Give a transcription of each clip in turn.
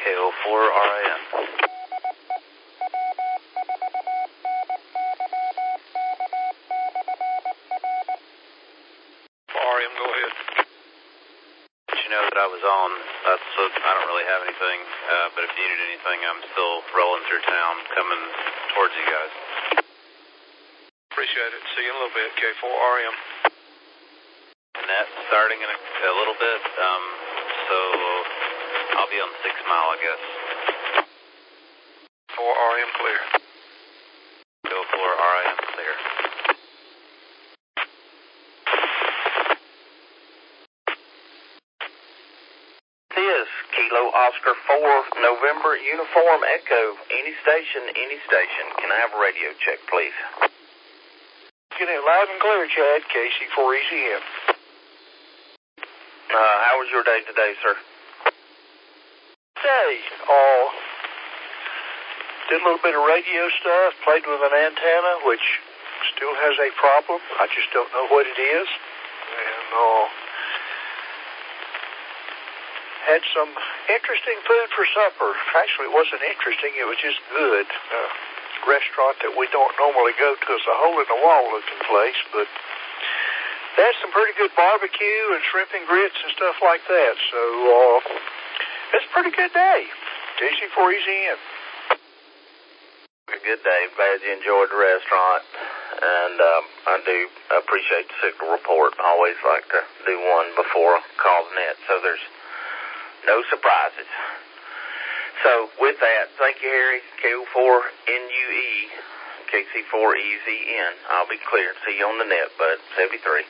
KO4RIM. RIM, go ahead. Let you know that I was on. I don't really have anything, but if you needed anything, I'm still rolling through town, coming towards you guys. Appreciate it. See you in a little bit, K4RM. Net starting in a little bit, so I'll be on 6 Mile, I guess. 4RM clear. K4RIM clear. This Kilo Oscar 4 November Uniform Echo. Any station. Can I have a radio check, please? Get it loud and clear, Chad. KC4ECM. How was your day today, sir? Did a little bit of radio stuff, played with an antenna, which still has a problem. I just don't know what it is. And had some interesting food for supper. Actually, it wasn't interesting. It was just good. Restaurant that we don't normally go to. It's a hole-in-the-wall looking place, but they had some pretty good barbecue and shrimp and grits and stuff like that. So, it's a pretty good day. KC4ECM. A good day. Glad you enjoyed the restaurant. And I do appreciate the signal report. I always like to do one before I call the net, so there's no surprises. So, with that, thank you, Harry. KO4NUE, KC4EZN. I'll be clear. See you on the net, bud. 73.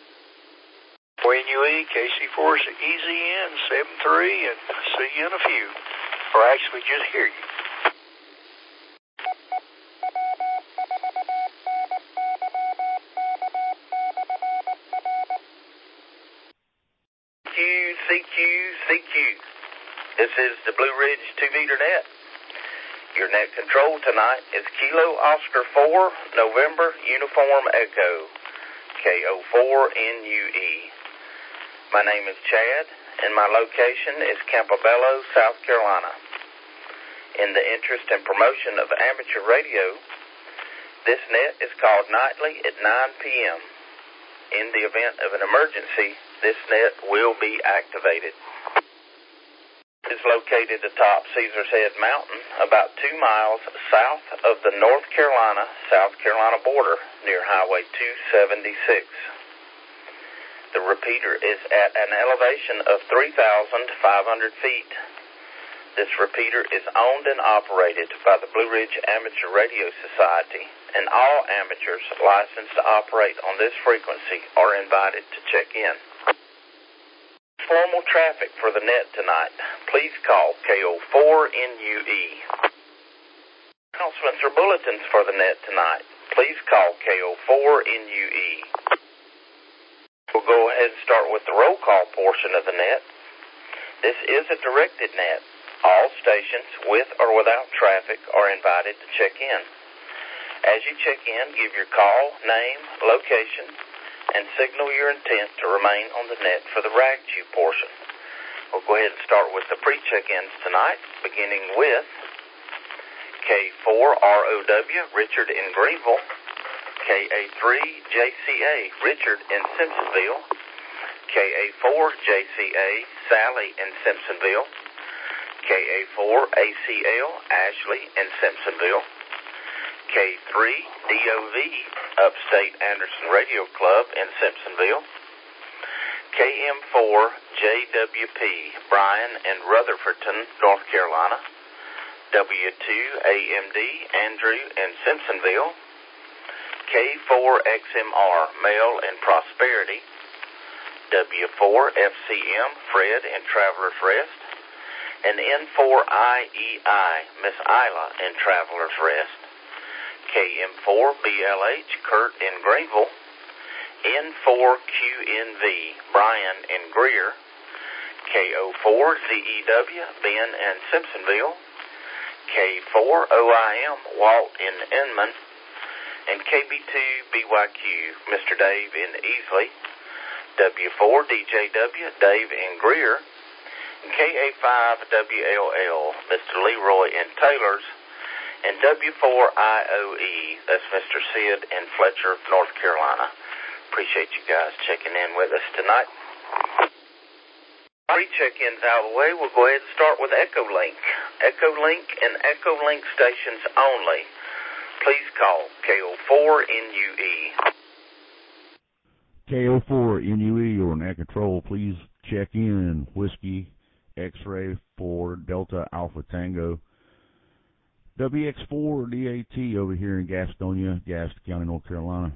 NUE, KC4EZN, 73, and see you in a few. Or actually, just hear you. CQ. This is the Blue Ridge 2-meter net. Your net control tonight is Kilo Oscar 4 November Uniform Echo, KO4NUE. My name is Chad, and my location is Campobello, South Carolina. In the interest and promotion of amateur radio, this net is called nightly at 9 p.m. In the event of an emergency, this net will be activated. It is located atop Caesar's Head Mountain, about 2 miles south of the North Carolina-South Carolina border, near Highway 276. The repeater is at an elevation of 3,500 feet. This repeater is owned and operated by the Blue Ridge Amateur Radio Society, and all amateurs licensed to operate on this frequency are invited to check in. Formal traffic for the net tonight, please call KO4NUE. Announcements or bulletins for the net tonight, please call KO4NUE. We'll go ahead and start with the roll call portion of the net. This is a directed net. All stations, with or without traffic, are invited to check in. As you check in, give your call, name, location, and signal your intent to remain on the net for the RAGTU portion. We'll go ahead and start with the pre-check-ins tonight, beginning with K4ROW, Richard in Greenville, KA3JCA, Richard in Simpsonville, KA4JCA, Sally in Simpsonville, KA4ACL, Ashley in Simpsonville, K3DOV, Upstate Anderson Radio Club in Simpsonville, KM4JWP, Brian in Rutherfordton, North Carolina, W2AMD, Andrew in Simpsonville, K4XMR, Male in Prosperity, W4FCM, Fred in Traveler's Rest, and N4IEI, Miss Isla in Traveler's Rest, KM4BLH, Kurt in Greenville, N4QNV, Brian in Greer, KO4ZEW, Ben in Simpsonville, K4OIM, Walt in Inman, and KB2BYQ, Mr. Dave in Easley, W4DJW, Dave in Greer, KA5WLL, Mr. Leroy in Taylor's, and W4IOE, that's Mr. Sid in Fletcher, North Carolina. Appreciate you guys checking in with us tonight. Pre-check-ins out of the way, we'll go ahead and start with Echolink. Echolink and Echolink stations only. Please call KO4NUE. KO4NUE or NAT Control, please check in. Whiskey X-Ray 4 Delta Alpha Tango. WX4DAT over here in Gastonia, Gaston County, North Carolina.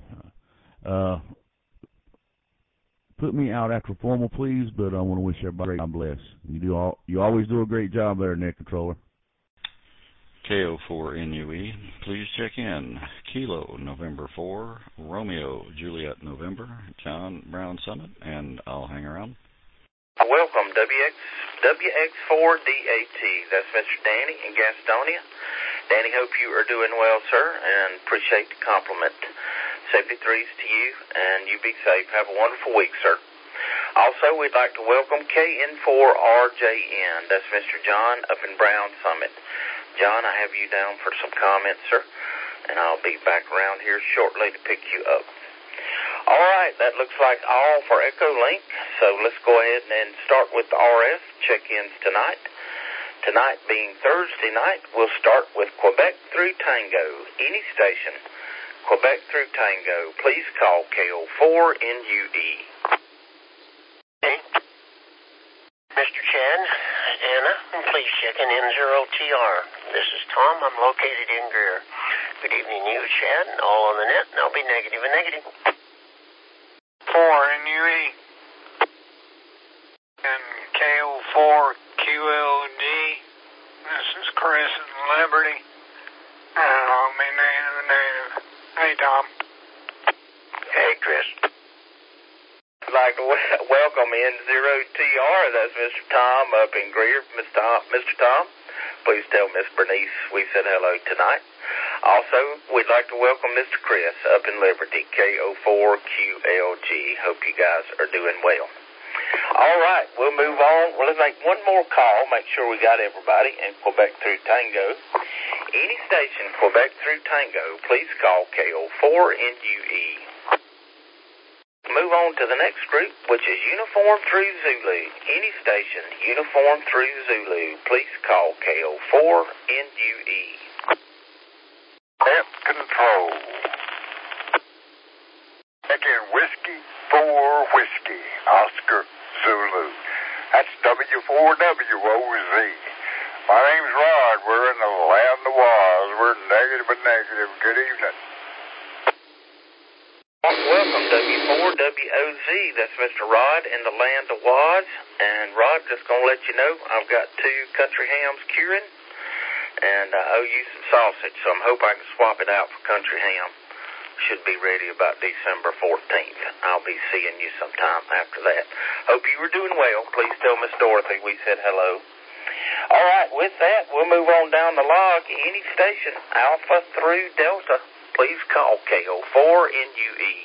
Put me out after formal, please, but I want to wish everybody God bless. You always do a great job there, Net Controller. KO4NUE, please check in. Kilo November 4, Romeo Juliet November, John Brown Summit, and I'll hang around. Welcome, WX4DAT. That's Mr. Danny in Gastonia. Danny, hope you are doing well, sir, and appreciate the compliment. 73s to you, and you be safe. Have a wonderful week, sir. Also, we'd like to welcome KN4RJN. That's Mr. John up in Brown Summit. John, I have you down for some comments, sir, and I'll be back around here shortly to pick you up. All right, that looks like all for Echolink, so let's go ahead and start with the RF check-ins tonight. Tonight being Thursday night, we'll start with Quebec through Tango, any station. Quebec through Tango, please call KO4NUE. Hey, Mr. Chad, Anna, please check in N0TR. This is Tom. I'm located in Greer. Good evening, you, Chad, and all on the net, and I'll be negative and negative. 4NUE and KO4QLD. This is Chris in Liberty. I'll be negative and negative. Hey, Tom. Hey, Chris. I'd like to welcome N0TR. That's Mr. Tom up in Greer. Mr. Tom, please tell Miss Bernice we said hello tonight. Also, we'd like to welcome Mr. Chris up in Liberty, KO4QLG. Hope you guys are doing well. All right, we'll move on. Well, let's make one more call, make sure we got everybody in Quebec through Tango. Any station, Quebec through Tango, please call KO4NUE. Move on to the next group, which is Uniform through Zulu. Any station, Uniform through Zulu, please call KO4NUE. Net Control. Check in Whiskey 4 Whiskey, Oscar Zulu. That's W4WOZ. My name's Rod. We're in the land of Oz. We're negative and negative. Good evening. Welcome, W4WOZ. That's Mr. Rod in the land of Oz. And Rod, just going to let you know, I've got 2 country hams curing. And I owe you some sausage, so I hope I can swap it out for country ham. Should be ready about December 14th. I'll be seeing you sometime after that. Hope you were doing well. Please tell Miss Dorothy we said hello. All right, with that, we'll move on down the log. Any station, Alpha through Delta, please call KO4NUE.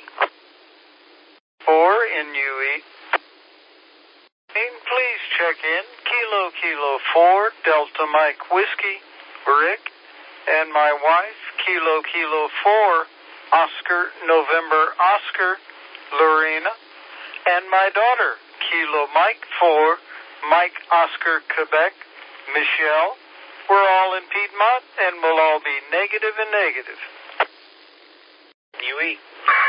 4NUE. And please check in Kilo 4 Delta Mike Whiskey, Rick, and my wife, Kilo 4 Oscar November Oscar, Lorena, and my daughter, Kilo Mike 4 Mike Oscar Quebec, Michelle. We're all in Piedmont, and we'll all be negative and negative. UE.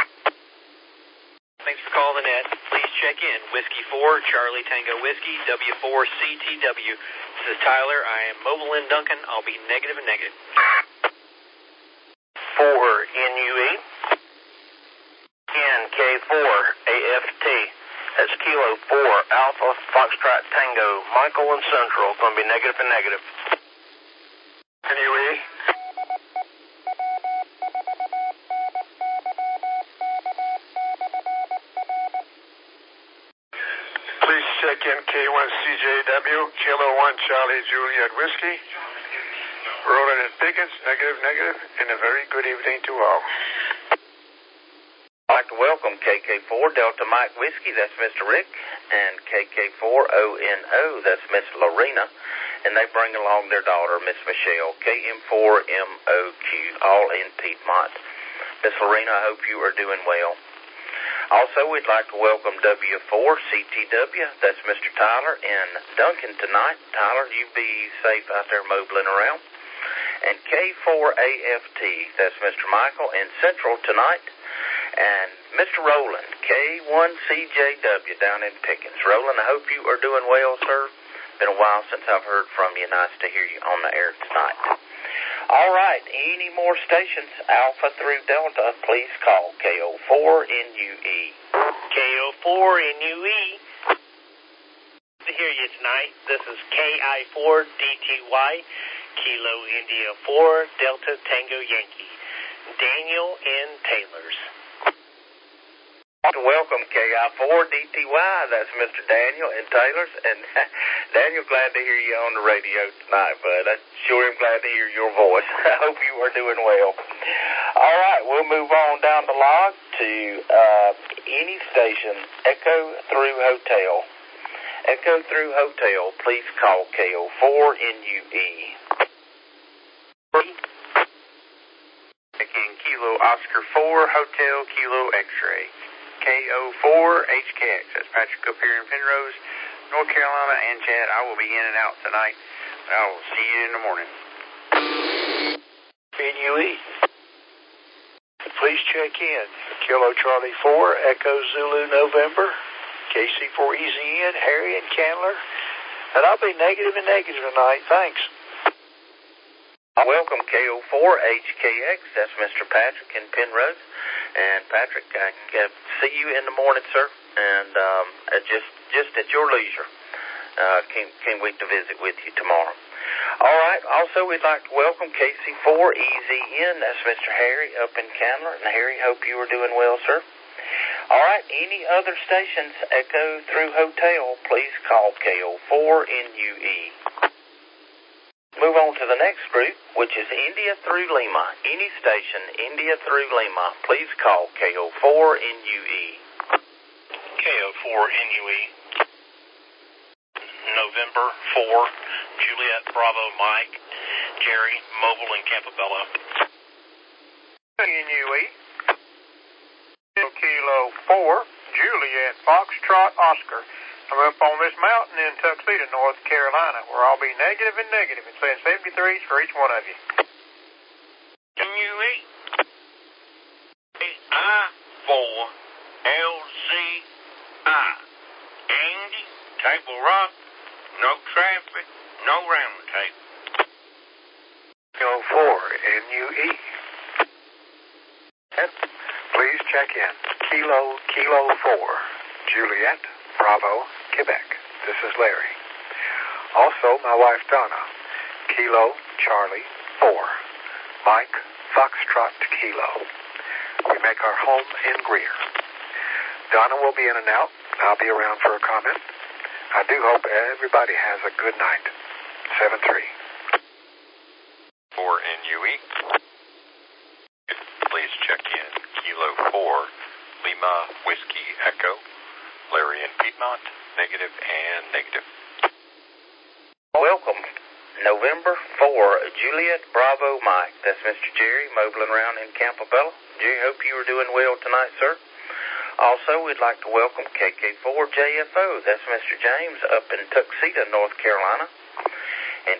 Thanks for calling the net. Please check in. Whiskey 4, Charlie Tango Whiskey, W4CTW. This is Tyler. I am mobile in Duncan. I'll be negative and negative. 4NUE. NK4AFT. That's Kilo 4 Alpha Foxtrot Tango, Michael and Central. Going to be negative and negative. NUE. Please check in K1CJW, Kilo 1 Charlie Juliet Whiskey. Roland and Pickens, negative, and a very good evening to all. I'd like to welcome KK4 Delta Mike Whiskey, that's Mr. Rick, and KK4ONO, that's Miss Lorena, and they bring along their daughter, Miss Michelle, KM4MOQ, all in Piedmont. Miss Lorena, I hope you are doing well. Also, we'd like to welcome W4CTW, that's Mr. Tyler in Duncan tonight. Tyler, you be safe out there mobiling around. And K4AFT, that's Mr. Michael in Central tonight. And Mr. Roland, K1CJW down in Pickens. Roland, I hope you are doing well, sir. Been a while since I've heard from you. Nice to hear you on the air tonight. All right, any more stations, Alpha through Delta, please call KO4NUE. KO4NUE. To hear you tonight, this is KI4DTY, Kilo India 4, Delta Tango Yankee. Daniel in Taylor's. Welcome, KI4DTY. That's Mr. Daniel in Taylor's. And Daniel, glad to hear you on the radio tonight, bud. I sure am glad to hear your voice. I hope you are doing well. All right, we'll move on down the log to any station, Echo through Hotel. Echo through Hotel, please call KO4NUE. Again, Kilo Oscar 4, Hotel Kilo X-Ray. KO4HKX. That's Patrick up here in Penrose, North Carolina, and Chad, I will be in and out tonight. I will see you in the morning. NUE. Please check in. Kilo Charlie 4, Echo Zulu November, KC4EZN, Harry and Candler. And I'll be negative and negative tonight. Thanks. Welcome, KO4HKX. That's Mr. Patrick in Penrose. And Patrick, I see you in the morning, sir. And just at your leisure. Can't wait to visit with you tomorrow. All right. Also, we'd like to welcome KC4EZN. That's Mr. Harry up in Candler. And Harry, hope you are doing well, sir. All right. Any other stations, Echo through Hotel, please call KO4NUE. Move on to the next group, which is India through Lima. Any station, India through Lima, please call KO4NUE. KO4NUE. November 4, Juliet Bravo Mike, Jerry, Mobile in Campobello. NUE. Kilo 4, Juliet Foxtrot Oscar. I'm up on this mountain in Tuxedo, North Carolina, where I'll be negative and saying 73s for each one of you. NUE. I4LCI. Andy, Table Rock, no traffic, no round table. KO4NUE. Please check in. Kilo 4, Juliet Bravo, Quebec. This is Larry. Also, my wife Donna, Kilo Charlie 4, Mike Foxtrot Kilo. We make our home in Greer. Donna will be in and out. I'll be around for a comment. I do hope everybody has a good night. 7-3. For NUE. Please check in. Kilo 4, Lima Whiskey Echo. Larry in Piedmont, negative and negative. Welcome. November 4, Juliet Bravo Mike. That's Mr. Jerry, mobiling around in Campobello. Jerry, hope you are doing well tonight, sir. Also, we'd like to welcome KK4JFO. That's Mr. James up in Tuxedo, North Carolina. And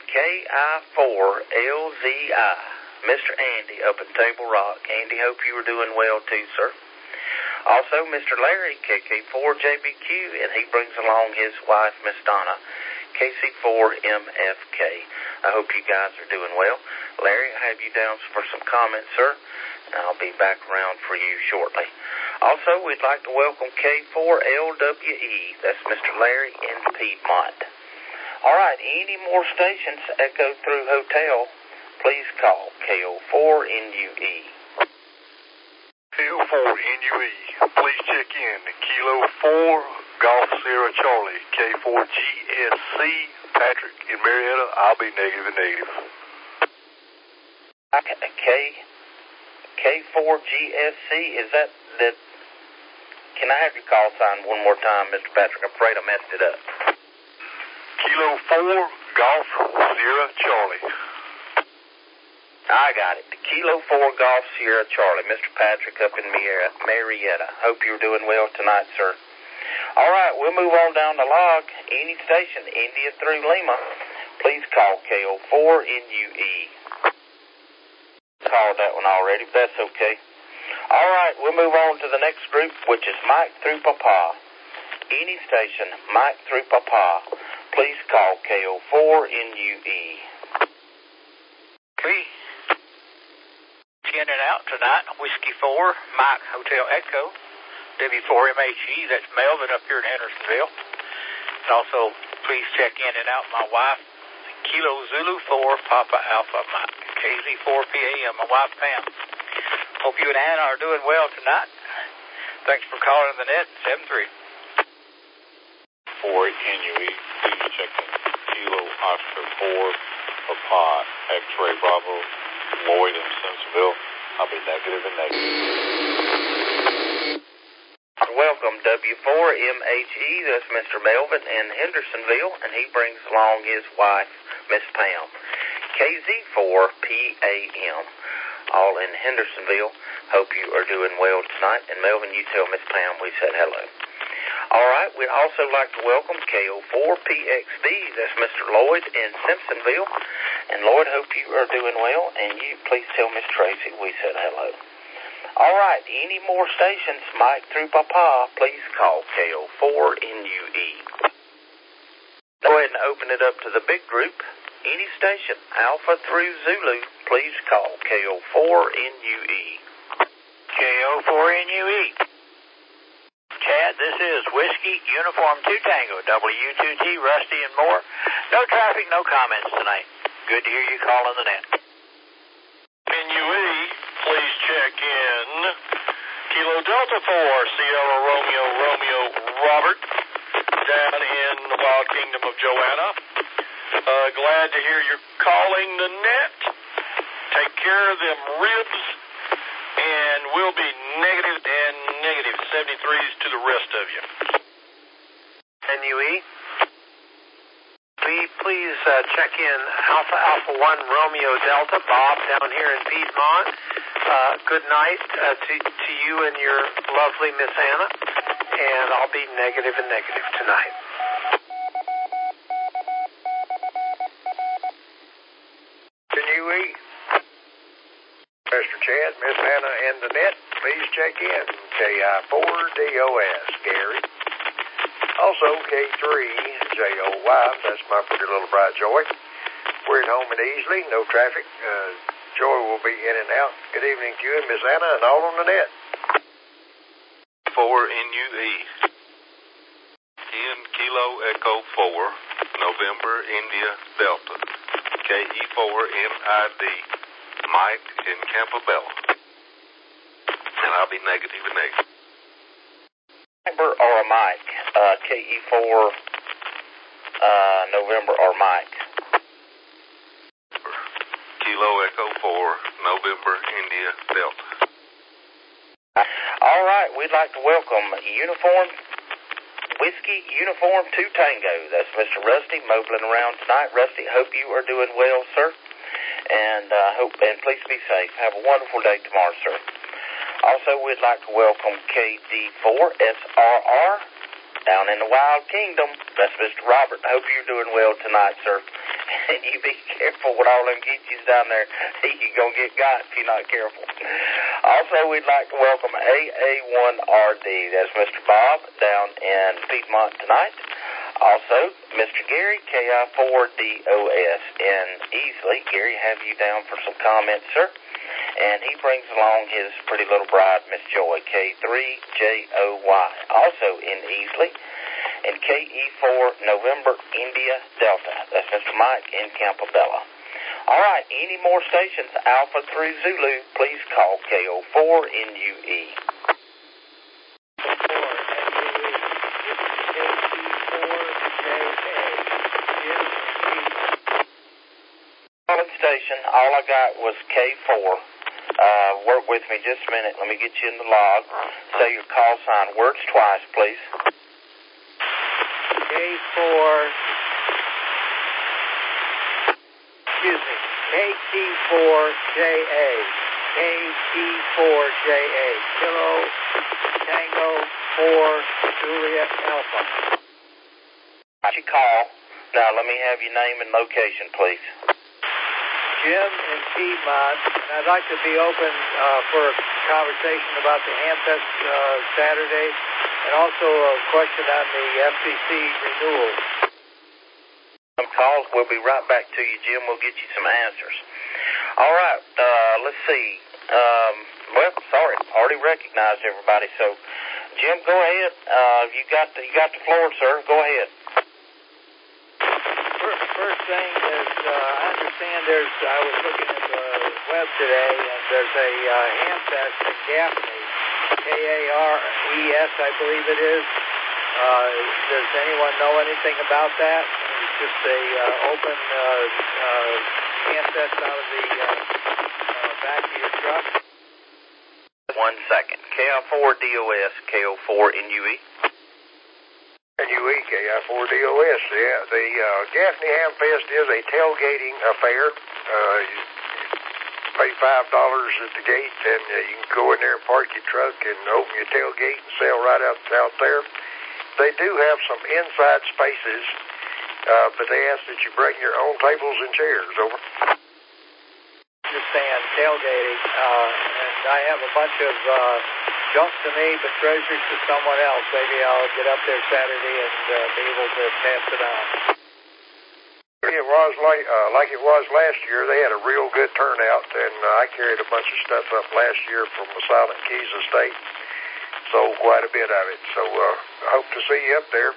KI4LZI, Mr. Andy up in Table Rock. Andy, hope you are doing well too, sir. Also, Mr. Larry, KK4JBQ, and he brings along his wife, Miss Donna, KC4MFK. I hope you guys are doing well. Larry, I have you down for some comments, sir, and I'll be back around for you shortly. Also, we'd like to welcome K4LWE. That's Mr. Larry in Piedmont. All right, any more stations, Echo through Hotel, please call KO4NUE. KO4NUE. Please check in. Kilo 4, Golf Sierra Charlie, K4GSC, Patrick in Marietta. I'll be negative and negative. K4GSC, is that Can I have your call sign one more time, Mr. Patrick? I'm afraid I messed it up. Kilo 4, Golf, Sierra, Charlie. I got it. Kilo 4 Golf Sierra Charlie, Mr. Patrick up in Marietta. Hope you're doing well tonight, sir. All right, we'll move on down the log. Any station, India through Lima, please call KO4NUE. Called that one already, but that's okay. All right, we'll move on to the next group, which is Mike through Papa. Any station, Mike through Papa, please call KO4NUE. Okay. In and out tonight, Whiskey 4, Mike Hotel Echo, W4MHE, that's Melvin up here in Hendersonville. And also, please check in and out my wife, Kilo Zulu 4, Papa Alpha Mike, KZ4PAM, my wife Pam. Hope you and Anna are doing well tonight. Thanks for calling the net, 73. 4NUE, please check in. Kilo Oscar 4, Papa, X-Ray Bravo, Lloyd in Simpsonville. I'll be negative and negative. Welcome, W4MHE. That's Mr. Melvin in Hendersonville, and he brings along his wife, Miss Pam. KZ4PAM, all in Hendersonville. Hope you are doing well tonight. And Melvin, you tell Miss Pam we said hello. All right, we'd also like to welcome KO4PXB. That's Mr. Lloyd in Simpsonville. And Lloyd, hope you are doing well. And you please tell Miss Tracy we said hello. All right, any more stations, Mike through Papa, please call KO4NUE. Go ahead and open it up to the big group. Any station, Alpha through Zulu, please call KO4NUE. KO4NUE. Chad, this is Whiskey Uniform 2 Tango, W2T, Rusty, and more. No traffic, no comments tonight. Good to hear you call on the net. NUE, please check in. Kilo Delta 4, Sierra Romeo, Robert, down in the Wild Kingdom of Joanna. Glad to hear you're calling the net. Take care of them ribs. And we'll be negative and negative 73s to the rest of you. NUE, please check in Alpha 1 Romeo Delta, Bob down here in Piedmont. Good night to you and your lovely Miss Anna. And I'll be negative and negative tonight. NUE. Mr. Chad, Miss Anna, and the net, please check in. KI4DOS, Gary. Also, K3JOY, that's my pretty little bright Joy. We're at home at Easley, no traffic. Joy will be in and out. Good evening to you and Miss Anna, and all on the net. 4NUE. In Kilo Echo 4, November, India, Delta. KE4MID. Mike in Campobello. And I'll be negative and negative. November or Mike? KE4 November or Mike? Kilo Echo 4, November, India, Delta. All right, we'd like to welcome Whiskey Uniform 2 Tango. That's Mr. Rusty mobling around tonight. Rusty, hope you are doing well, sir. And please be safe. Have a wonderful day tomorrow, sir. Also, we'd like to welcome KD4SRR down in the Wild Kingdom. That's Mr. Robert. I hope you're doing well tonight, sir. And you be careful with all them geechies down there. You're going to get got if you're not careful. Also, we'd like to welcome AA1RD. That's Mr. Bob down in Piedmont tonight. Also, Mr. Gary, KI4DOS in Easley. Gary, have you down for some comments, sir? And he brings along his pretty little bride, Miss Joy, K3JOY, also in Easley. And KE4 November, India, Delta. That's Mr. Mike in Campobello. All right, any more stations, Alpha through Zulu, please call KO4NUE. Station, all I got was K4. Work with me just a minute. Let me get you in the log. Say your call sign words twice, please. KT4JA. KT4JA. Kilo Tango 4 Juliet Alpha. Got your call. Now let me have your name and location, please. Jim in Piedmont, and I'd like to be open for a conversation about the Hamfest Saturday, and also a question on the FCC renewal. Some calls. We'll be right back to you, Jim. We'll get you some answers. All right. Let's see. Well, sorry, already recognized everybody. So, Jim, go ahead. You got the floor, sir. Go ahead. First thing is, I understand I was looking at the web today, and there's a Hamfest in Gaffney, Kares, I believe it is. Does anyone know anything about that? It's just a open Hamfest out of the back of your truck. 1 second. KI4DOS, KO4NUE. NUE, KI4DOS, yeah. The Gaffney Hamfest is a tailgating affair. You pay $5 at the gate, and you can go in there and park your truck and open your tailgate and sell right out there. They do have some inside spaces, but they ask that you bring your own tables and chairs. Over. Understand tailgating, and I have a bunch of junk to me, but treasures to someone else. Maybe I'll get up there Saturday and be able to pass it on. It was like it was last year. They had a real good turnout, and I carried a bunch of stuff up last year from the Silent Keys estate. Sold quite a bit of it. So I hope to see you up there.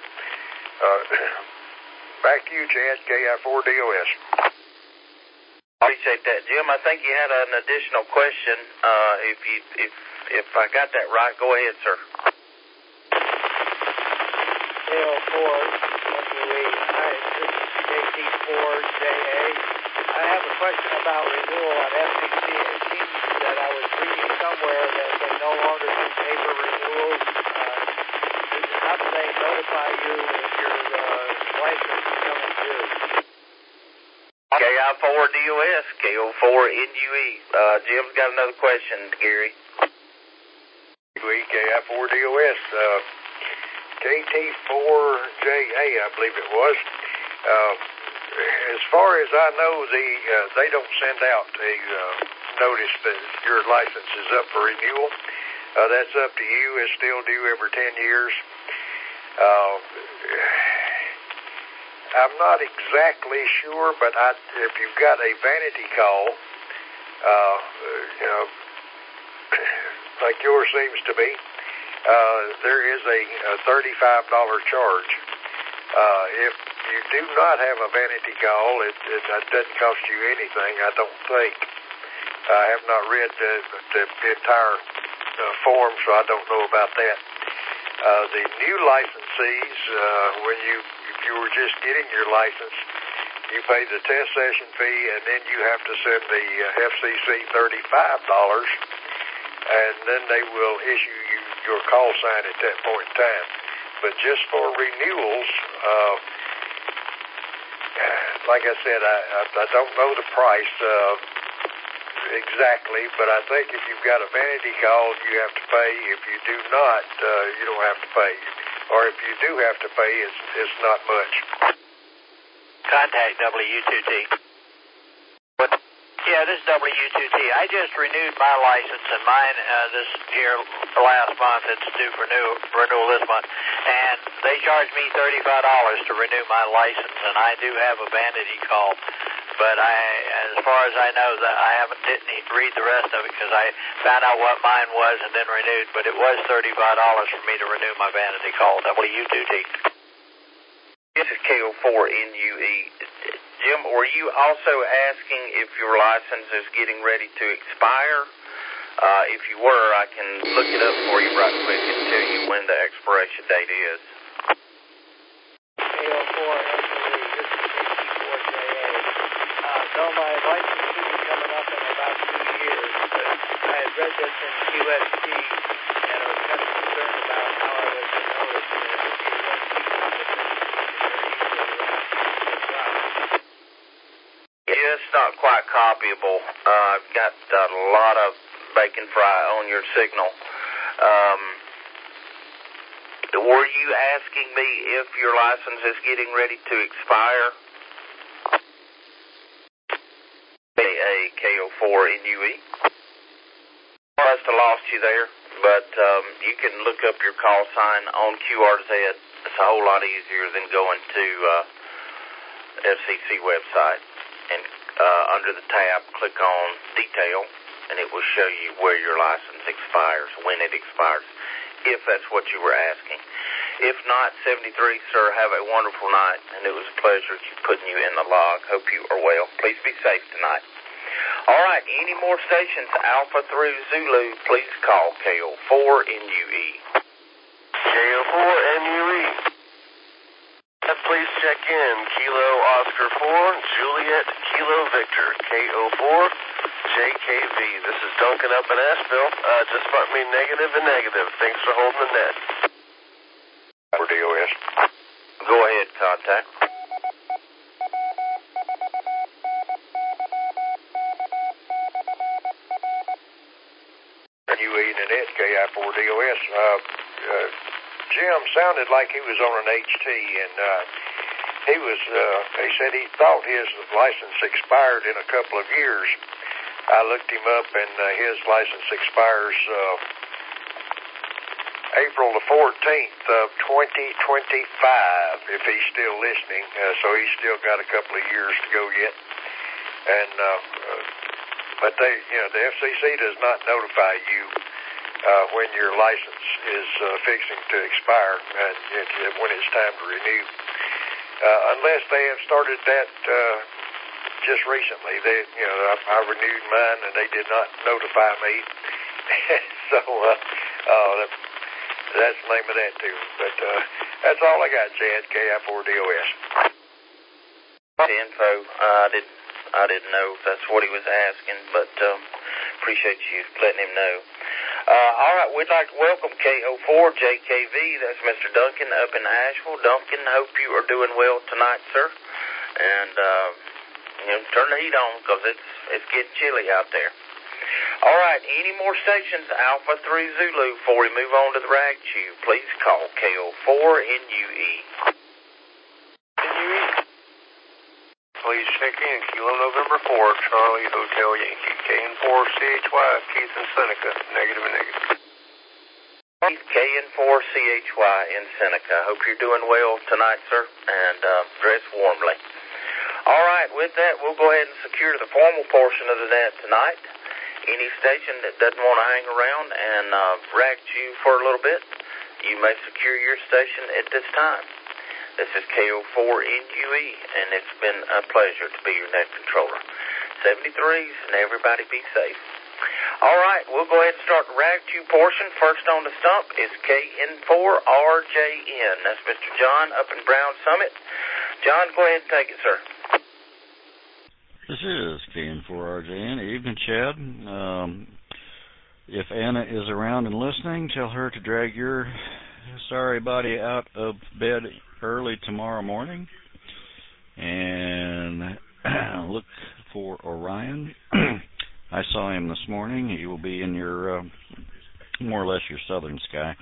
Back to you, Chad, KI4DOS. Appreciate that, Jim. I think you had an additional question. If I got that right, go ahead, sir. KO4, NUE, KT4JA. I have a question about renewal on FCC. It seems that I was reading somewhere that they no longer do paper renewals. How do they notify you if your license is coming due? KI4DOS, KO4NUE. Jim's got another question, Gary. KI4DOS, KT4JA, I believe it was. As far as I know, they don't send out a notice that your license is up for renewal. That's up to you. It's still due every 10 years. I'm not exactly sure, but if you've got a vanity call, like yours seems to be, there is a $35 charge. If you do not have a vanity call, it doesn't cost you anything, I don't think. I have not read the entire form, so I don't know about that. The new licensees, if you were just getting your license, you pay the test session fee, and then you have to send the FCC $35, and then they will issue you your call sign at that point in time. But just for renewals, like I said, I don't know the price exactly, but I think if you've got a vanity call, you have to pay. If you do not, you don't have to pay. Or if you do have to pay, it's not much. Contact W2T. Yeah, this is W2T. I just renewed my license, and mine this here last month. It's due for renewal this month, and they charged me $35 to renew my license, and I do have a vanity call. But as far as I know, that I didn't read the rest of it because I found out what mine was and then renewed. But it was $35 for me to renew my vanity call. W2T. This is KO4NUE. Jim, were you also asking if your license is getting ready to expire? If you were, I can look it up for you right quick and tell you when the expiration date is. KO4NUE, this is KT4JA. No, my license should be coming up in about 2 years, but read this in QST, and I was kind of concerned about how I was to notice that it was it's not quite copyable. I've got a lot of bacon fry on your signal. Were you asking me if your license is getting ready to expire? A KO4NUE. I must have lost you there, but you can look up your call sign on QRZ. It's a whole lot easier than going to FCC website. And under the tab, click on Detail, and it will show you where your license expires, when it expires, if that's what you were asking. If not, 73, sir, have a wonderful night, and it was a pleasure putting you in the log. Hope you are well. Please be safe tonight. All right, any more stations, Alpha through Zulu, please call KO4NUE. KO4NUE. Please check in. Kilo Oscar 4, Juliet Kilo Victor, KO4 JKV. This is Duncan up in Asheville. Just mark me negative and negative. Thanks for holding the net. For DOS. Go ahead, contact. UE and Annette, KI4DOS. Jim sounded like he was on an HT, and he said he thought his license expired in a couple of years. I looked him up, and his license expires April the 14th of 2025, if he's still listening. So he's still got a couple of years to go yet. And but they, the FCC does not notify you when your license is fixing to expire and when it's time to renew, unless they have started that just recently. I renewed mine and they did not notify me, so that's the name of that too. But that's all I got, Chad. KI4DOS. Info. I didn't know if that's what he was asking, but appreciate you letting him know. All right, we'd like to welcome KO4JKV. That's Mr. Duncan up in Asheville. Duncan, hope you are doing well tonight, sir. And turn the heat on because it's getting chilly out there. All right, any more stations, Alpha 3 Zulu, before we move on to the rag chew, please call KO4NUE. Please check in. Kilo November 4, Charlie Hotel Yankee. KN4CHY, Keith in Seneca. Negative and negative. KN4CHY in Seneca. Hope you're doing well tonight, sir, and dress warmly. All right, with that, we'll go ahead and secure the formal portion of the net tonight. Any station that doesn't want to hang around and rag chew for a little bit, you may secure your station at this time. This is KO4NUE, and it's been a pleasure to be your net controller. 73s, and everybody be safe. All right, we'll go ahead and start the rag chew portion. First on the stump is KN4RJN. That's Mr. John up in Brown Summit. John, go ahead and take it, sir. This is KN4RJN. Evening, Chad. If Anna is around and listening, tell her to drag your sorry body out of bed early tomorrow morning and look for Orion. I saw him this morning. He will be in your more or less your southern sky,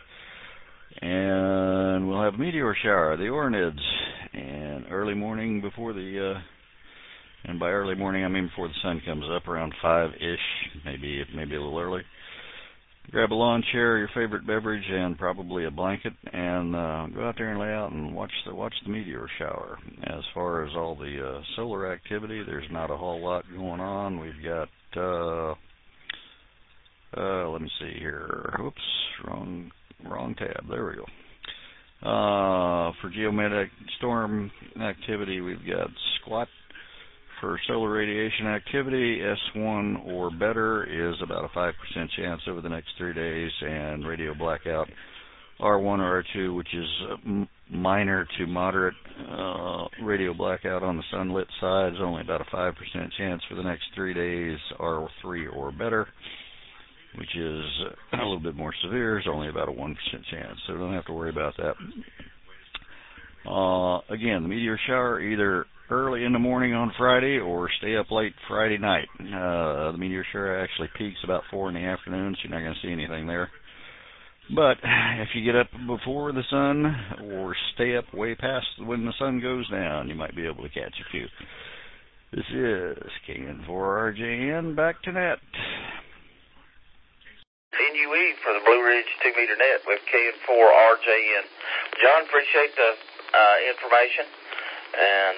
and we'll have a meteor shower, the Oranids, and early morning before the and by early morning I mean before the sun comes up, around 5-ish, maybe a little early. Grab a lawn chair, your favorite beverage, and probably a blanket, and go out there and lay out and watch the meteor shower. As far as all the solar activity, there's not a whole lot going on. We've got, let me see here. Oops, wrong tab. There we go. For geomagnetic storm activity, we've got SQUAT. For solar radiation activity, S1 or better is about a 5% chance over the next 3 days, and radio blackout, R1 or R2, which is minor to moderate radio blackout on the sunlit side, is only about a 5% chance for the next 3 days, R3 or better. which is a little bit more severe. It's only about a 1% chance, so don't have to worry about that. Again, the meteor shower either early in the morning on Friday or stay up late Friday night. The meteor shower actually peaks about 4 in the afternoon, so you're not going to see anything there. But if you get up before the sun or stay up way past when the sun goes down, you might be able to catch a few. This is KN4RJN, back to net. NUE for the Blue Ridge 2-meter net with KN4RJN. John, appreciate the information, and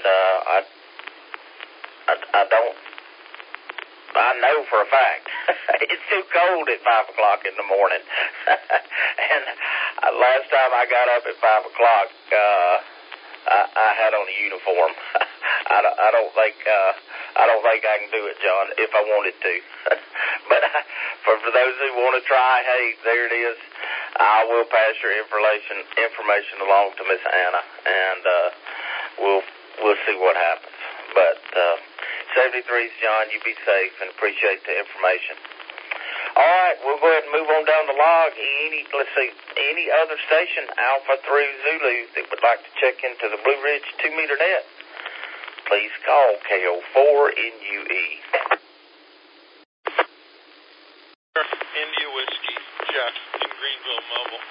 I know for a fact it's too cold at 5 o'clock in the morning. And last time I got up at 5 o'clock, I had on a uniform. I don't think I can do it, John, if I wanted to. But for those who want to try, hey, there it is. I will pass your information along to Miss Anna, and we'll see what happens. But 73's, John, you be safe and appreciate the information. All right, we'll go ahead and move on down the log. Any other station, Alpha through Zulu, that would like to check into the Blue Ridge 2-meter net, please call KO4NUE. India Whiskey, Jeff in Greenville Mobile.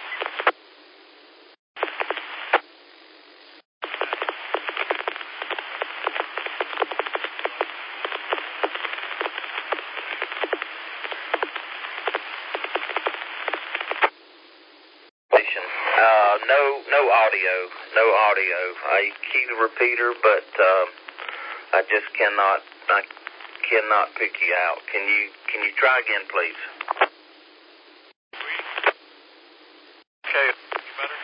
No audio. I key the repeater, but I just cannot pick you out. Can you try again, please? Okay, better?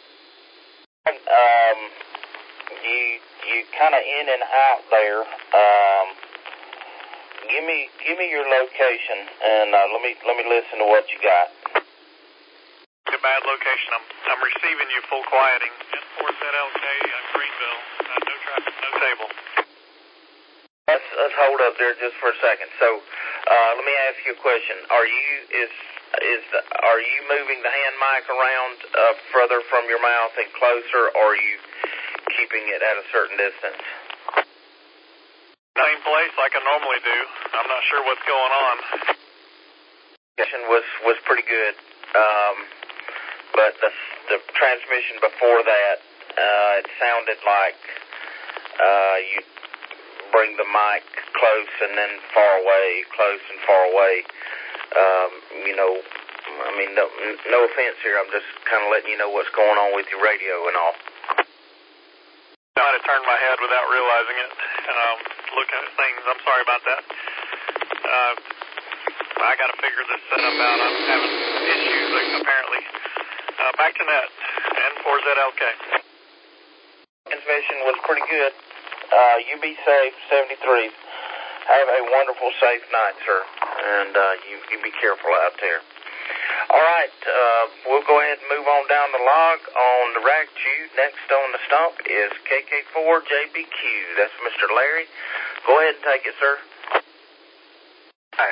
You kind of in and out there. Give me your location, and let me listen to what you got. A bad location. I'm receiving you full quieting. N4ZLK Greenville. No traffic, no table. Let's hold up there just for a second. So, let me ask you a question. Are you moving the hand mic around further from your mouth and closer, or are you keeping it at a certain distance? Same place like I normally do. I'm not sure what's going on. Was pretty good. But the transmission before that, it sounded like you bring the mic close and then far away, close and far away. I mean, no offense here. I'm just kind of letting you know what's going on with your radio and all. I might have turned my head without realizing it. Looking at things. I'm sorry about that. I got to figure this setup out. I'm having issues, apparently. Back to net. N4ZLK. Transmission was pretty good. You be safe, 73. Have a wonderful, safe night, sir. And you be careful out there. All right, we'll go ahead and move on down the log. On the rack chute, next on the stump is KK4JBQ. That's Mr. Larry. Go ahead and take it, sir. Hi.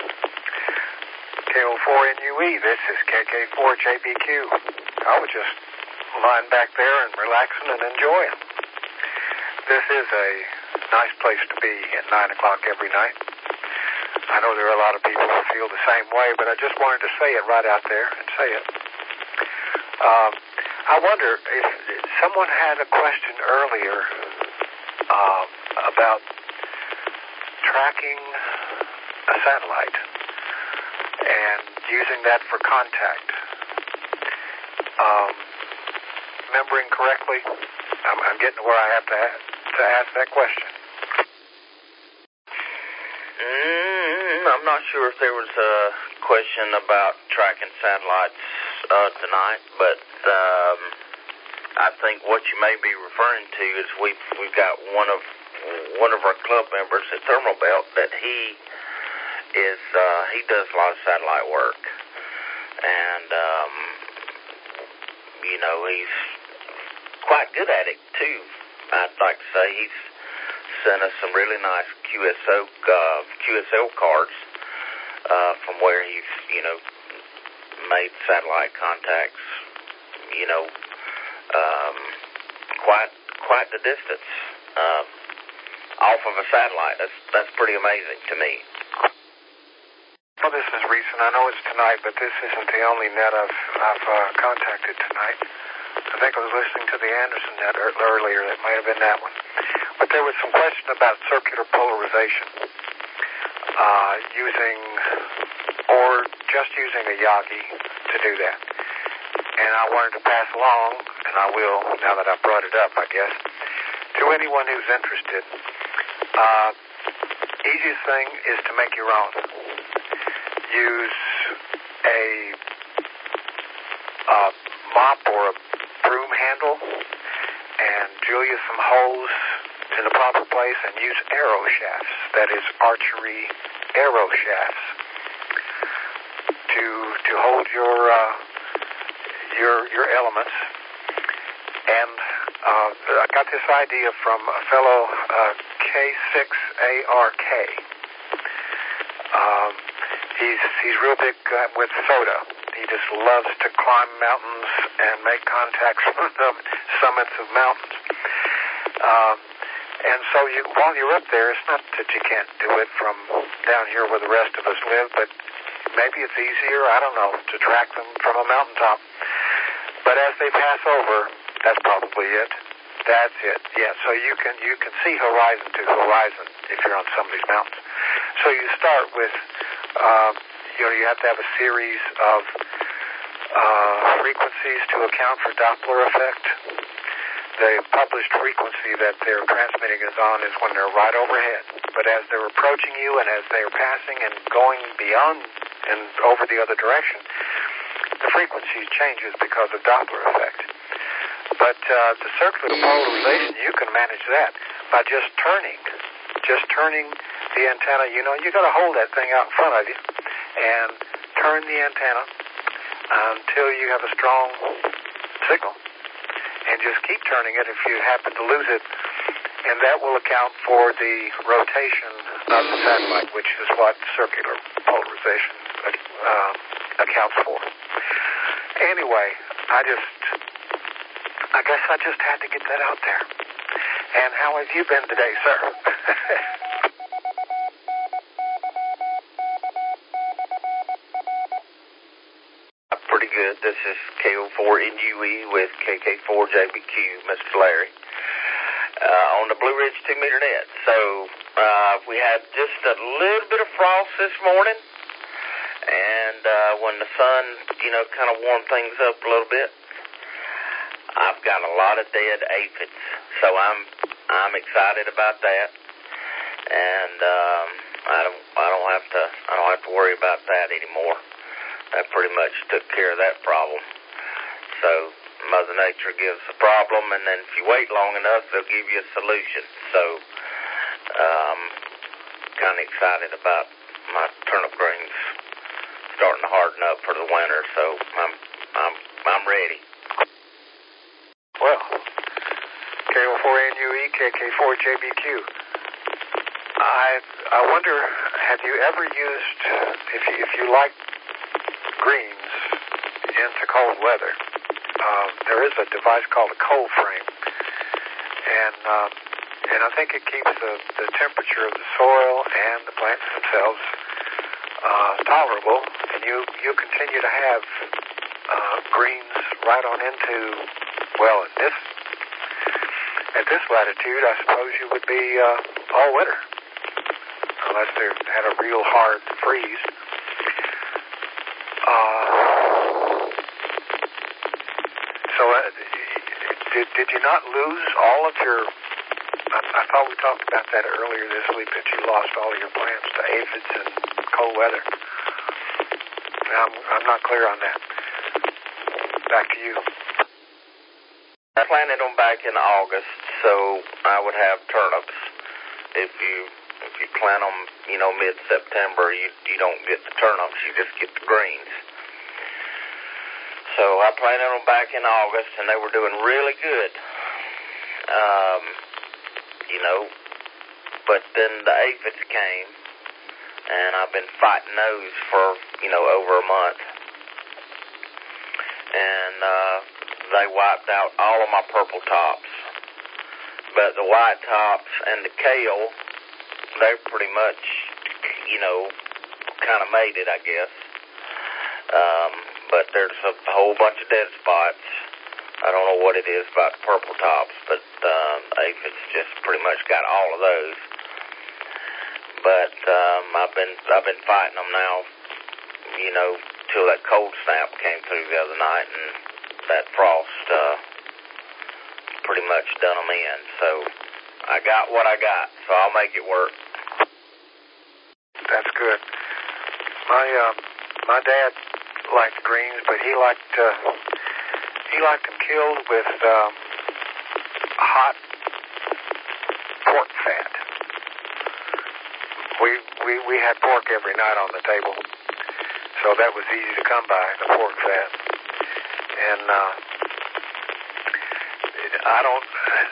KO4NUE, this is KK4JBQ. I was just lying back there and relaxing and enjoying. This is a nice place to be at 9 o'clock every night. I know there are a lot of people who feel the same way, but I just wanted to say it right out there and say it. I wonder if someone had a question earlier about tracking a satellite and using that for contact. Remembering correctly, I'm getting to where I have to ask that question. I'm not sure if there was a question about tracking satellites tonight, but I think what you may be referring to is we've got one of our club members at Thermal Belt that he does a lot of satellite work, and he's quite good at it too. I'd like to say he's sent us some really nice QSL cards, from where he's, made satellite contacts, quite the distance off of a satellite. That's pretty amazing to me. Well, this is recent. I know it's tonight, but this isn't the only net I've contacted tonight. I think I was listening to the Anderson net earlier. That might have been that one. But there was some question about circular polarization, using a Yagi to do that. And I wanted to pass along, and I will now that I've brought it up, I guess, to anyone who's interested. Easiest thing is to make your own. Use a mop or a broom handle and drill you some holes in the proper place and use arrow shafts, that is archery arrow shafts, to hold your elements. And I got this idea from a fellow K6ARK. He's real big with soda. He just loves to climb mountains and make contacts from the summits of mountains. And so while you're up there, it's not that you can't do it from down here where the rest of us live, but maybe it's easier, I don't know, to track them from a mountaintop. But as they pass over, that's probably it. That's it. Yeah, so you can see horizon to horizon if you're on some of these mountains. So you start with, you have to have a series of frequencies to account for Doppler effect. The published frequency that they're transmitting is on is when they're right overhead. But as they're approaching you and as they're passing and going beyond and over the other direction, the frequency changes because of Doppler effect. But the circular polarization, you can manage that by just turning the antenna. You got to hold that thing out in front of you and turn the antenna until you have a strong signal. And just keep turning it if you happen to lose it, and that will account for the rotation of the satellite, which is what circular polarization accounts for. Anyway, I guess I just had to get that out there. And how have you been today, sir? Pretty good. This is KO4NUE with KK4JBQ, Mr. Larry, on the Blue Ridge 2-meter net. So we had just a little bit of frost this morning, and when the sun, kind of warmed things up a little bit, I've got a lot of dead aphids, so I'm excited about that, and I don't have to worry about that anymore. That pretty much took care of that problem. So Mother Nature gives a problem, and then if you wait long enough, they'll give you a solution. So kind of excited about my turnip greens starting to harden up for the winter. So I'm ready. Well, KO4NUE, KK4JBQ. I wonder, have you ever used, if you like greens into cold weather, there is a device called a cold frame, and I think it keeps the temperature of the soil and the plants themselves tolerable, and you continue to have greens right on into, well, at this latitude, I suppose you would be all winter, unless they had a real hard freeze. So did you not lose all of your, I thought we talked about that earlier this week, that you lost all of your plants to aphids and cold weather. I'm not clear on that. Back to you. I planted them back in August, so I would have turnips. If you plant them, mid-September, you don't get the turnips, you just get the greens. So I planted them back in August, and they were doing really good. But then the aphids came, and I've been fighting those for, over a month. And they wiped out all of my purple tops. But the white tops and the kale, they pretty much, kind of made it, I guess. But there's a whole bunch of dead spots. I don't know what it is about the purple tops, but aphids just pretty much got all of those. But I've been fighting them now, till that cold snap came through the other night, and that frost pretty much done them in. So I got what I got, so I'll make it work. That's good. My dad liked greens, but he liked them killed with hot pork fat. We had pork every night on the table, so that was easy to come by, the pork fat. And I don't.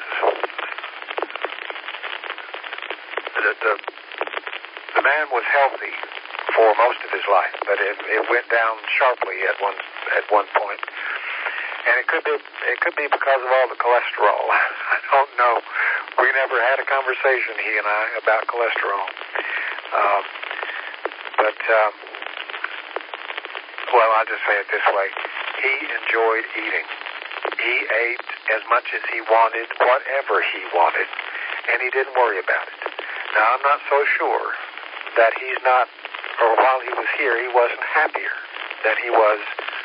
The man was healthy for most of his life, but it went down sharply at one point. And it could be because of all the cholesterol. I don't know. We never had a conversation, he and I, about cholesterol. Well, I'll just say it this way. He enjoyed eating. He ate as much as he wanted, whatever he wanted, and he didn't worry about it. Now, I'm not so sure that he's not, or while he was here, he wasn't happier than he was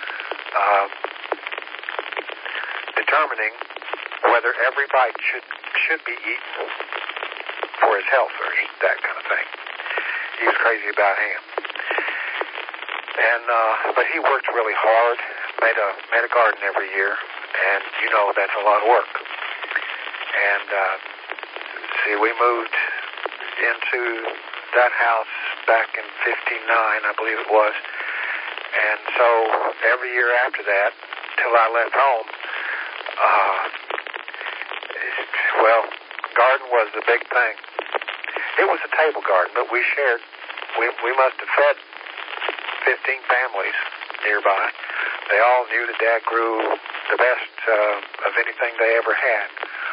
determining whether every bite should be eaten for his health or that kind of thing. He was crazy about ham. And but he worked really hard, made a garden every year, and that's a lot of work. And we moved into that house back in '59, I believe it was. And so every year after that, till I left home, garden was the big thing. It was a table garden, but we shared. We must have fed 15 families nearby. They all knew that Dad grew the best of anything they ever had.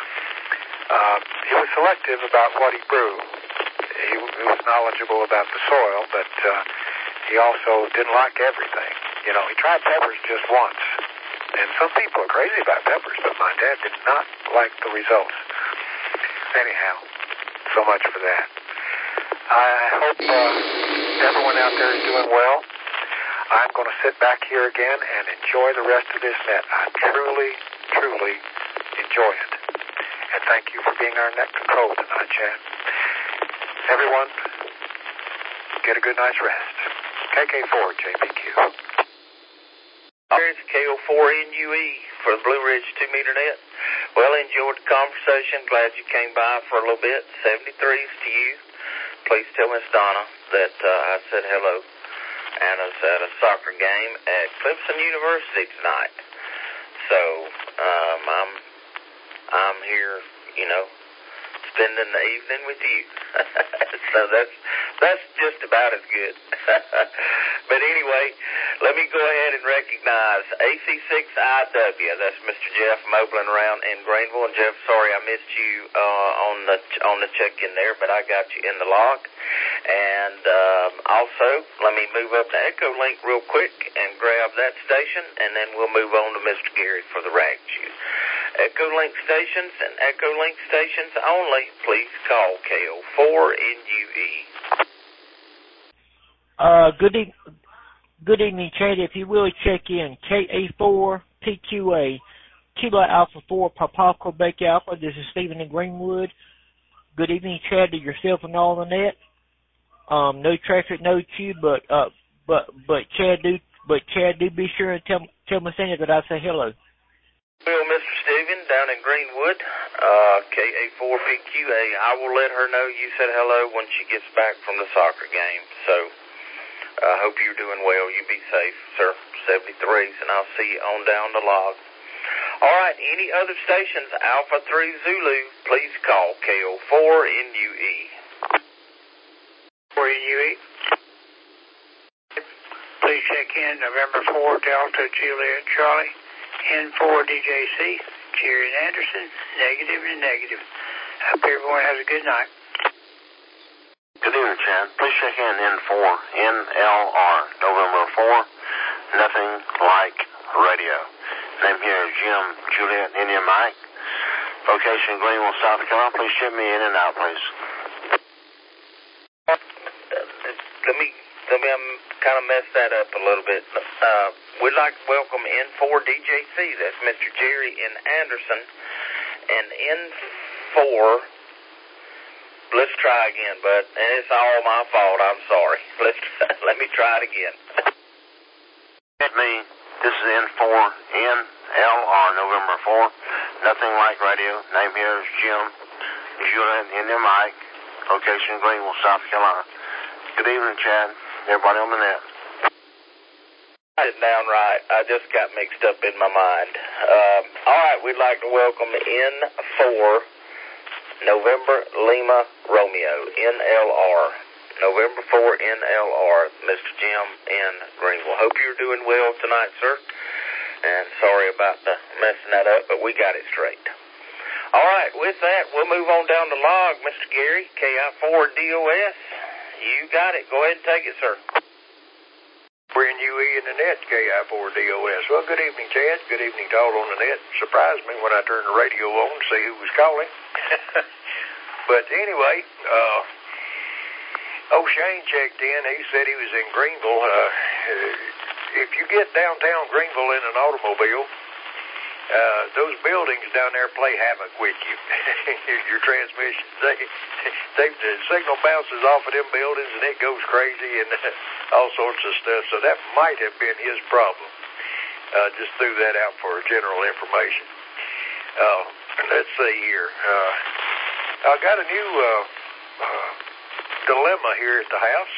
He was selective about what he grew. He was knowledgeable about the soil, but he also didn't like everything. He tried peppers just once. And some people are crazy about peppers, but my dad did not like the results. Anyhow, so much for that. I hope everyone out there is doing well. I'm going to sit back here again and enjoy the rest of this net. I truly, truly enjoy it. And thank you for being our net control tonight, Chad. Everyone, get a good night's rest. KK4, JPQ. Here's KO4NUE for the Blue Ridge 2-meter net. Well, enjoyed the conversation. Glad you came by for a little bit. 73s to you. Please tell Miss Donna that I said hello. And I was at a soccer game at Clemson University tonight. So I'm here, spending the evening with you. So that's just about as good. But anyway, let me go ahead and recognize AC6IW. That's Mr. Jeff mobling around in Greenville. And Jeff, sorry I missed you on the check-in there, but I got you in the log. And also, let me move up to Echolink real quick and grab that station, and then we'll move on to Mr. Gary for the rag chew. Echolink stations and Echolink stations only, please call KO4NUE. Good evening, Chad. If you will check in, KA4PQA, Kilo Alpha 4, Papa Quebec Alpha. This is Stephen in Greenwood. Good evening, Chad, to yourself and all the net. No traffic, no queue, but Chad do be sure and tell Miss Anna that I say hello. Well, Mr. Stephen, down in Greenwood, KA4PQA, I will let her know you said hello when she gets back from the soccer game. So I hope you're doing well. You be safe, sir. 73s, and I'll see you on down the log. All right, any other stations, Alpha 3 Zulu, please call KO4NUE. 4NUE, in November 4 Delta Juliet Charlie, N4 DJC, Jerry and Anderson, negative and negative. Hope everyone has a good night. Good evening, Chad. Please check in N4 NLR, November 4, nothing like radio. Name here is Jim Juliet India Mike. Location Greenville, South Carolina. Please ship me in and out, please. Let me kind of mess that up a little bit. We'd like to welcome N4 DJC. That's Mr. Jerry N. Anderson. And N4, let's try again, bud. And it's all my fault. I'm sorry. Let me try it again. This is N4 NLR, November 4. Nothing like radio. Name here is Jim Juliet India Mike. Location Greenville, South Carolina. Good evening, Chad. Everybody on the net. It's down right. I just got mixed up in my mind. All right, we'd like to welcome N4 November Lima Romeo, NLR. November 4 NLR, Mr. Jim in Greenville. Hope you're doing well tonight, sir. And sorry about the messing that up, but we got it straight. All right, with that, we'll move on down the log, Mr. Gary, KI4 DOS. You got it. Go ahead and take it, sir. We're in UE in the net, KI4 DOS. Well, good evening, Chad. Good evening to all on the net. Surprised me when I turned the radio on to see who was calling. But anyway, Shane checked in. He said he was in Greenville. If you get downtown Greenville in an automobile, those buildings down there play havoc with you. Your transmission, the signal bounces off of them buildings and it goes crazy and all sorts of stuff. So that might have been his problem. Just threw that out for general information. Let's see here. I got a new dilemma here at the house.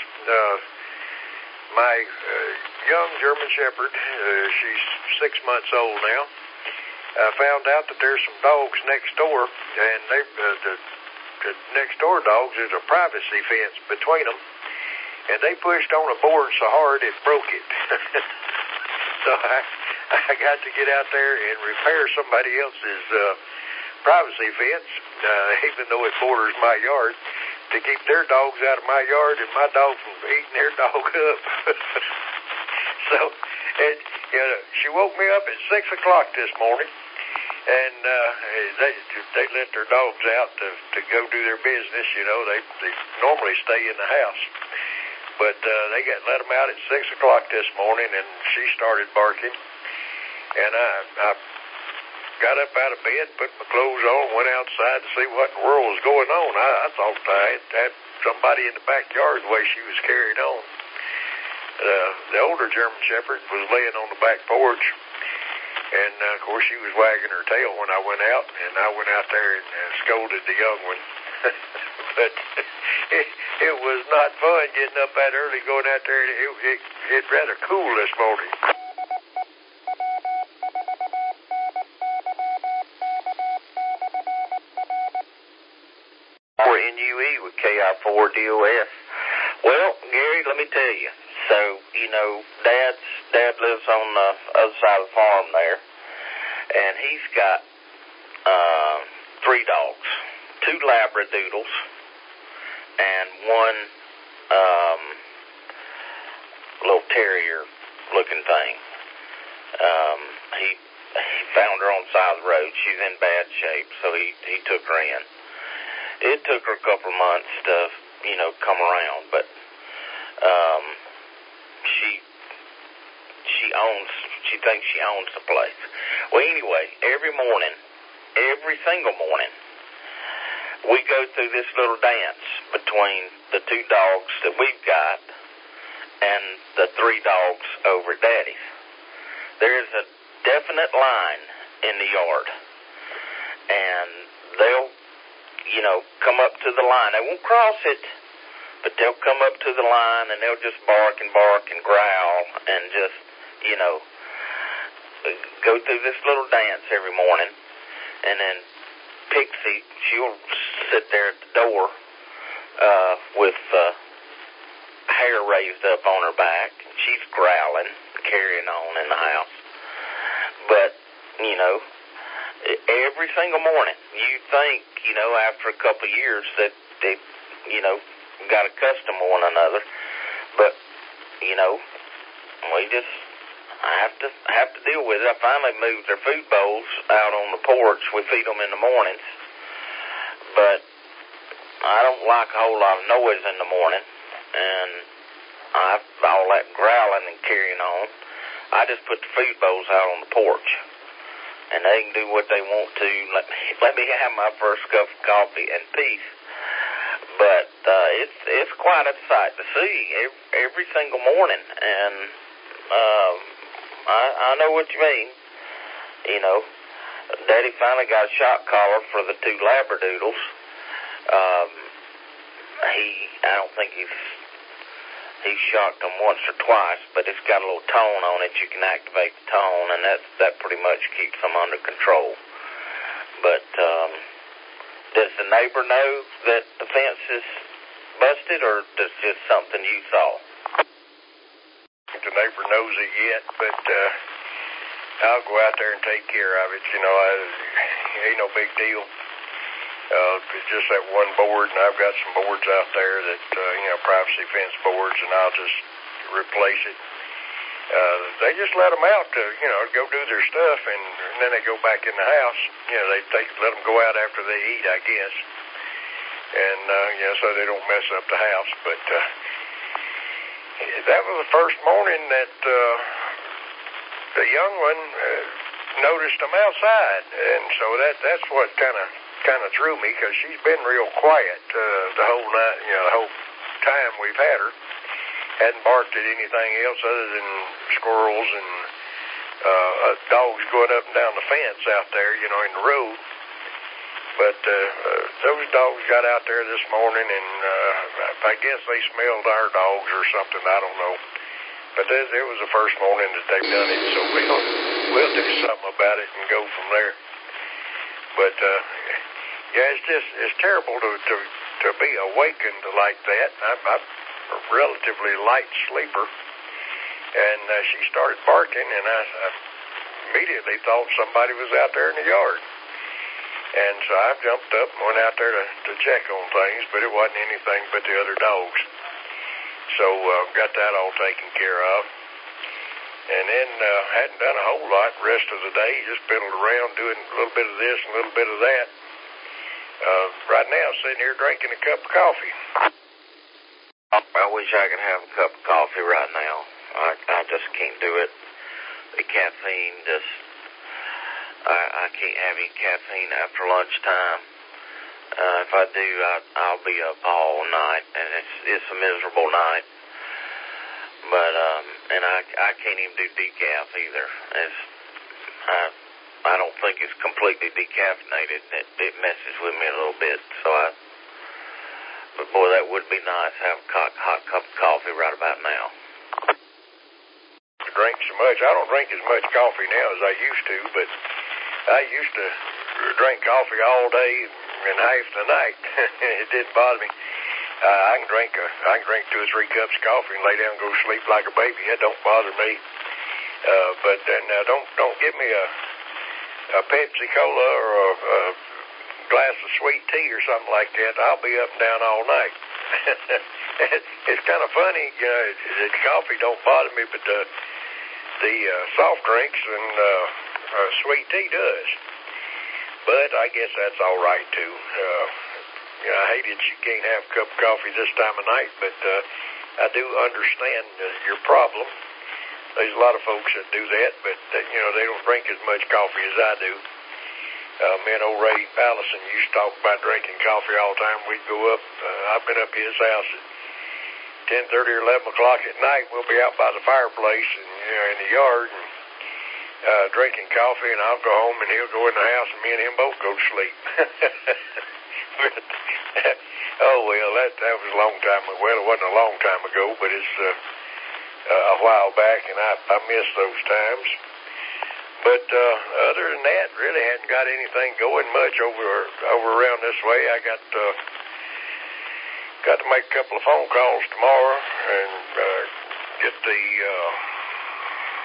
My young German Shepherd, she's 6 months old now. I found out that there's some dogs next door, and the next door dogs, there's a privacy fence between them, and they pushed on a board so hard it broke it. So I got to get out there and repair somebody else's privacy fence, even though it borders my yard, to keep their dogs out of my yard and my dog from eating their dog up. So, she woke me up at 6 o'clock this morning, and they let their dogs out to go do their business. You know, they normally stay in the house, but they let them out at 6 o'clock this morning, and she started barking, and I got up out of bed, put my clothes on, went outside to see what in the world was going on. I thought I had somebody in the backyard the way she was carried on. The older German Shepherd was laying on the back porch, and of course she was wagging her tail when I went out, and I went out there and scolded the young one. But it was not fun getting up that early, going out there. It's rather cool this morning. We're in UE with KI4 DOS. Well, Gary, let me tell you. So, you know, Dad lives on the other side of the farm there, and he's got 3 dogs, 2 Labradoodles, and 1 little terrier-looking thing. He found her on the side of the road. She's in bad shape, so he took her in. It took her a couple of months to, you know, come around, but she thinks she owns the place. Well, anyway, every single morning, we go through this little dance between the 2 dogs that we've got and the 3 dogs over at Daddy's. There's a definite line in the yard, and they'll, you know, come up to the line. They won't cross it, but they'll come up to the line and they'll just bark and growl and just, you know, go through this little dance every morning. And then Pixie, she'll sit there at the door with hair raised up on her back. She's growling. carrying on in the house. But, you know, every single morning, you think, you know, after a couple of years that they, you know, got accustomed to one another. But, you know, we just have to deal with it. I finally moved their food bowls out on the porch. We feed them in the mornings. But I don't like a whole lot of noise in the morning, and all that growling and carrying on. I just put the food bowls out on the porch, and they can do what they want to. Let me have my first cup of coffee in peace. But it's quite a sight to see every single morning, and I know what you mean. You know, Daddy finally got a shock collar for the two Labradoodles. I don't think he's shocked them once or twice, but it's got a little tone on it. You can activate the tone, and that pretty much keeps them under control. But does the neighbor know that the fence is busted, or is this just something you saw? The neighbor knows it yet, but I'll go out there and take care of it. You know, it ain't no big deal. It's just that one board, and I've got some boards out there that, you know, privacy fence boards, and I'll just replace it. They just let them out to, you know, go do their stuff, and then they go back in the house. You know, they let them go out after they eat, I guess. And, you know, so they don't mess up the house. But that was the first morning that the young one noticed them outside. And so that's what kind of threw me, because she's been real quiet the whole night, you know, the whole time we've had her. Hadn't barked at anything else other than squirrels and dogs going up and down the fence out there, you know, in the road. But those dogs got out there this morning, and I guess they smelled our dogs or something. I don't know. But it was the first morning that they've done it, so we'll do something about it and go from there. But yeah, it's terrible to be awakened like that. I'm a relatively light sleeper, and she started barking, and I immediately thought somebody was out there in the yard. And so I jumped up and went out there to check on things, but it wasn't anything but the other dogs. So got that all taken care of. And then hadn't done a whole lot the rest of the day, just fiddled around doing a little bit of this and a little bit of that. Right now, sitting here drinking a cup of coffee. I wish I could have a cup of coffee right now. I just can't do it. The caffeine just... I can't have any caffeine after lunchtime. If I do, I'll be up all night, and it's a miserable night. But and I can't even do decaf either. I don't think it's completely decaffeinated. It messes with me a little bit. But boy, that would be nice to have a hot cup of coffee right about now. I drink so much. I don't drink as much coffee now as I used to, but I used to drink coffee all day and half the night. It didn't bother me. I can drink 2 or 3 cups of coffee and lay down and go to sleep like a baby. That don't bother me. But then don't give me a Pepsi Cola or a glass of sweet tea or something like that. I'll be up and down all night. It's kind of funny, you know. The coffee don't bother me, but the soft drinks and sweet tea does. But I guess that's all right too. You know, I hate that you can't have a cup of coffee this time of night, but I do understand your problem. There's a lot of folks that do that, but you know, they don't drink as much coffee as I do. Me and old Ray Allison used to talk about drinking coffee all the time. We'd go up. I've been up to his house at 10:30 or 11 o'clock at night. We'll be out by the fireplace and, you know, in the yard and drinking coffee, and I'll go home and he'll go in the house, and me and him both go to sleep. But, oh well, that was a long time. Well, it wasn't a long time ago, but it's a while back, and I miss those times. But other than that, really hadn't got anything going much over around this way. I got to make a couple of phone calls tomorrow and get the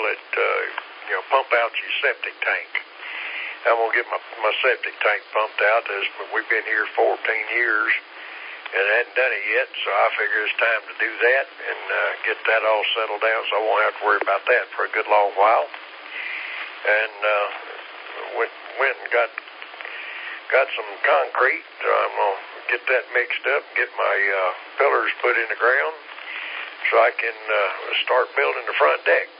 it, pump out your septic tank. I'm going to get my septic tank pumped out. We've been here 14 years and hadn't done it yet, so I figure it's time to do that and get that all settled down so I won't have to worry about that for a good long while. And went and got some concrete. So I'm going to get that mixed up, get my pillars put in the ground so I can start building the front deck.